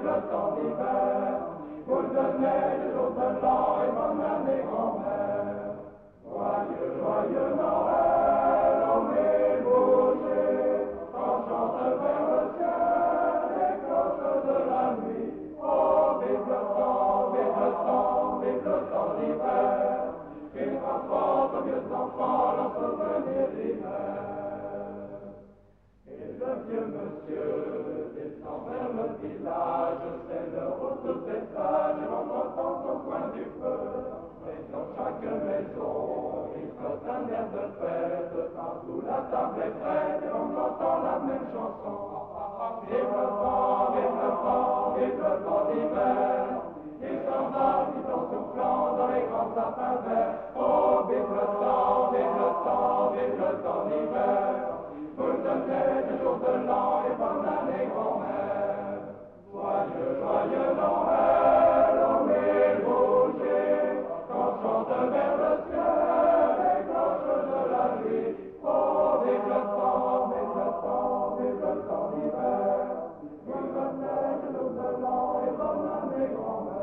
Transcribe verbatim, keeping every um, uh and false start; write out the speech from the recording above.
le temps d'hiver, boule de neige, jour de l'an et bonne année grand-mère. Joyeux, joyeux Noël, on est bouger, quand chante vers le ciel les cloches de la nuit. Oh, vive le temps, vive le temps, vive le temps d'hiver, qu'il rapporte aux vieux enfants leur souvenir d'hiver. Et le vieux monsieur descend vers le village, c'est le retour des sages, en entend au coin du feu. Et dans chaque maison, il flotte un air de fête, partout la table est prête, et on entend la même chanson. Vive le vent, vive le vent, vive le vent d'hiver, il s'en va vite en soufflant dans les grands sapins verts. Oh, vive le temps, vive le temps, vive le temps d'hiver, boule de neige, jour de l'an et bonne année grand-mère. Joyeux, joyeux Noël, on est bouger, quand chante vers le ciel les cloches de la nuit. Oh, vive le temps, vive le temps, vive le temps d'hiver, boule de neige, jour de l'an et bonne année grand-mère.